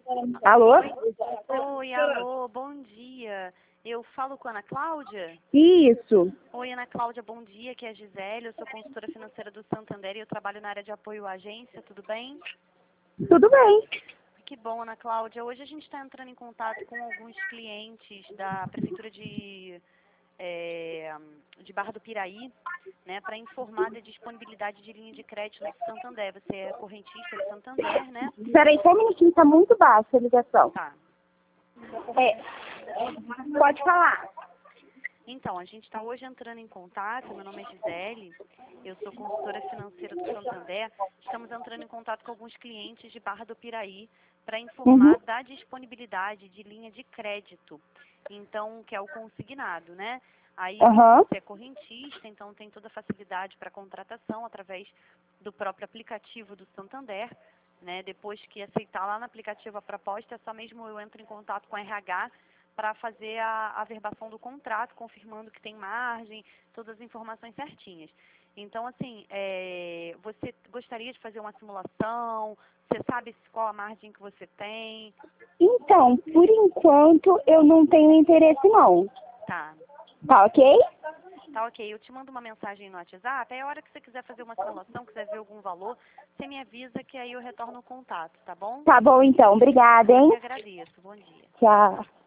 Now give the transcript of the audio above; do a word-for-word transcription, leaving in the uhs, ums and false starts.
Alô? Oi, alô, bom dia. Eu falo com a Ana Cláudia? Isso. Oi, Ana Cláudia, bom dia. Aqui é a Gisele, eu sou consultora financeira do Santander e eu trabalho na área de apoio à agência, tudo bem? Tudo bem. Que bom, Ana Cláudia. Hoje a gente está entrando em contato com alguns clientes da Prefeitura de, é, de Barra do Piraí, né, para informar da disponibilidade de linha de crédito do Santander. Você é correntista do Santander, né? Peraí, só um minutinho, tá muito baixa a ligação. Tá. É. Pode falar. Então, a gente está hoje entrando em contato, meu nome é Gisele, eu sou consultora financeira do Santander, estamos entrando em contato com alguns clientes de Barra do Piraí para informar Uhum. da disponibilidade de linha de crédito, então, que é o consignado, né? Aí eu vi que Aham. você é correntista, então tem toda a facilidade para contratação através do próprio aplicativo do Santander, né? Depois que aceitar lá no aplicativo a proposta, é só mesmo eu entro em contato com a R H para fazer a averbação do contrato, confirmando que tem margem, todas as informações certinhas. Então, assim, é, você gostaria de fazer uma simulação? Você sabe qual a margem que você tem? Então, por enquanto, eu não tenho interesse, não. Tá. Tá ok? Tá ok. Eu te mando uma mensagem no WhatsApp. Aí, a hora que você quiser fazer uma simulação, quiser ver algum valor, você me avisa que aí eu retorno o contato, tá bom? Tá bom, então. Obrigada, Eu hein? que agradeço. Bom dia. Tchau.